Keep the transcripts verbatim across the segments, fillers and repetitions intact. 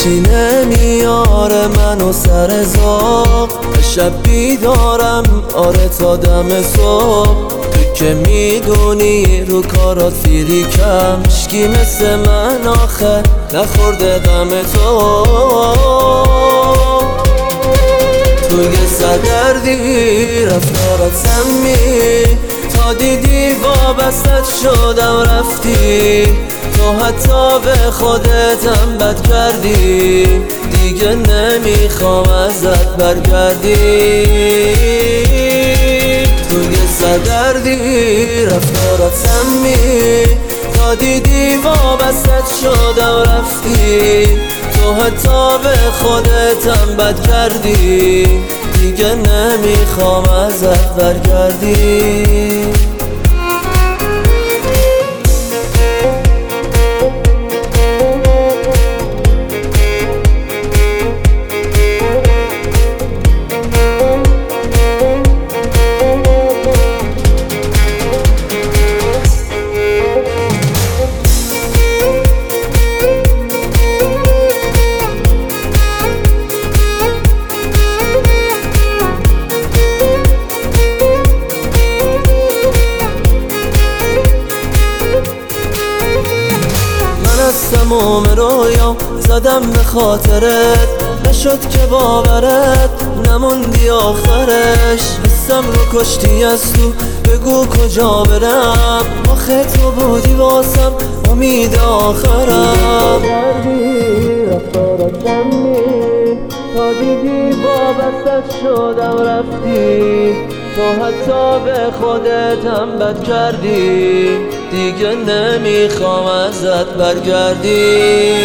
هیچی نمیاره منو سر زاغ. شب بیدارم آره تا دم صبح. تو که میدونی رو کارات فیریکم، هیچکی مثل من آخه نخورده غم تو. توی سردردی رفتارات سمی، تا دیدی وابستت شدم رفتی. تو حتی به خودتم بد کردی، دیگه نمیخوام ازت برگردی. توی سردردی رفتارات سمی، تا دیدی وابستت شدم رفتی. تو حتی به خودتم بد کردی، دیگه نمیخوام ازت برگردی. از تمام رویا زدم به خاطرت، نشد که باورت نموندی آخرش. حسم رو کشتی از تو، بگو کجا برم، آخه تو بودی واسم امید آخرم. کردی رفتارات کمی، تا دیدی وابستت شدم رفتی. تو حتی به خودتم بد کردی، دیگه نمیخوام ازت برگردی.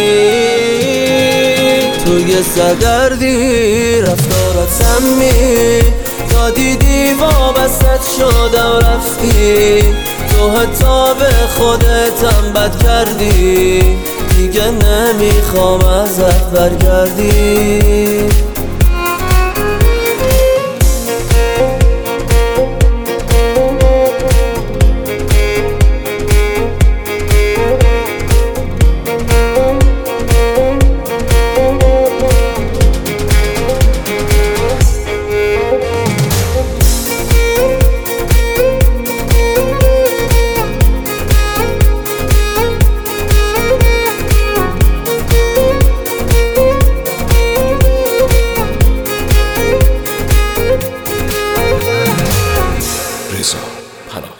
توی سردردی رفتارات سمی، تا دیدی وابستت شدم رفتی. تو حتی به خودتم بد کردی، دیگه نمیخوام ازت برگردی. رضا پناه.